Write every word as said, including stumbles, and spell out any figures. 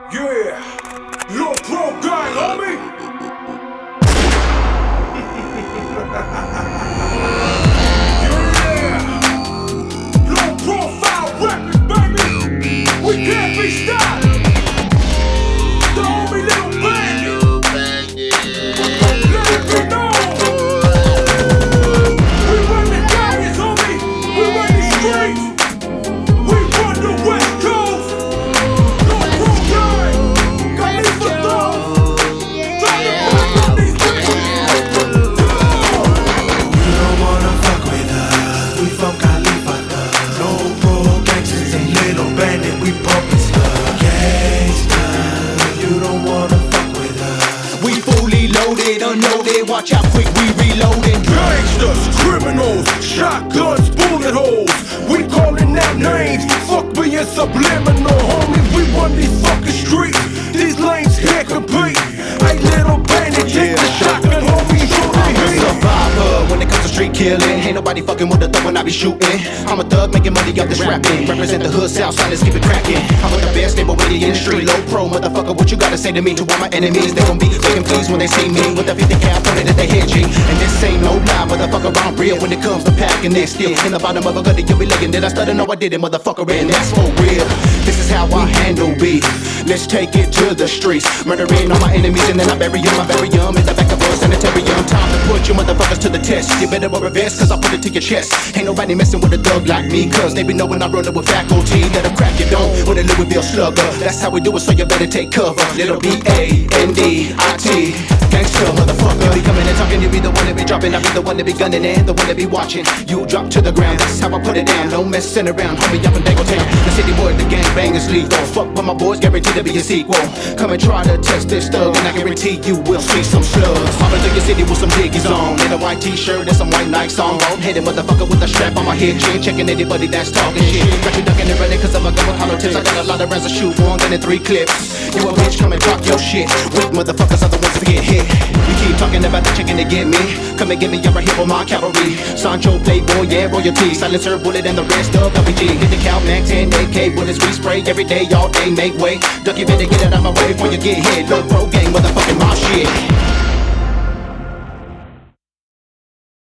Yeah, Low Pro Gang, homie. Yeah, Low Profile Records, baby. We can't be stopped. The homie Little Bandit. Let it be known. We run the galleys, homie. We run the streets. We run the West Coast. Low Pro Gang. Got me for those. Trying to fuck up these bitches. You don't wanna fuck with us. We from California. No pro gangsters and Little Bandit. We pumpin' stuff. Gangsta. You don't wanna fuck with us. We fully loaded, unloaded, watch how quick we reloading. Gangsters, criminals, shotguns, bullet holes. We calling out names, fuck being subliminal, homie. We run these fucking streets, these lanes can't compete. Hey, Little Bandit, take the shotgun, homie, you I'm a the heat. survivor when it comes to street killing. Ain't nobody fucking with the thug when I be shooting. I'm a thug making money off this rapping. Represent the hood, south side, let's keep it cracking. I'm with the best neighbor with the industry. Low pro, motherfucker, what you gotta say to me? To all my enemies, they gon' be looking pleased when they see me with the fifty cal pointed at their head, G. And this ain't no lie, motherfucker, I'm real when it comes to packing this. Still in the bottom of a gutter, you'll be looking. Did I stutter? No, I didn't, motherfucker, and that's for real. This is how I handle beef. Let's take it to the streets. Murdering all my enemies and then I bury them. I bury them in the back of a sanitarium. Time to put you motherfuckers to the test. You better wear a vest, cause I put it to your chest. Ain't nobody messing with a thug like me, cause they be knowing I rollin' with faculty. Let 'em crack your dome with a Louisville slugger. That's how we do it, so you better take cover. Little B A N D I T. Gangsta, motherfucker. Be coming and talking, you be the one that be dropping. I be the one that be gunning and the one that be watching. You drop to the ground, that's how I put it down. No messing around, homie, I'm from Dangle Town. The city boy, the gang bangers lethal. Fuck with my boys, guaranteed to be a sequel. Come and try to test this thug, and I guarantee you will see some slugs. Hopping through your city with some diggies on. In a white t-shirt and some white Nikes on. Bald-headed motherfucker with a strap on my head, chin. Checking anybody that's talking shit. Got you ducking and running cause I'm a gun with hollow tips. I got a lot of rounds to shoot, more than in three clips. You a bitch, come and talk your shit. Weak motherfuckers are the ones to get hit. You keep talking about the chicken to get me. Come and get me, you're right here with my cavalry. Sancho, Playboy, yeah, royalty. Silencer, bullet, and the rest of W G. Hit the Cal Mac ten A K bullets, we spray every day, all day, make way. Duck, you better get it out my way before you get hit. Low pro gang, motherfucking my shit.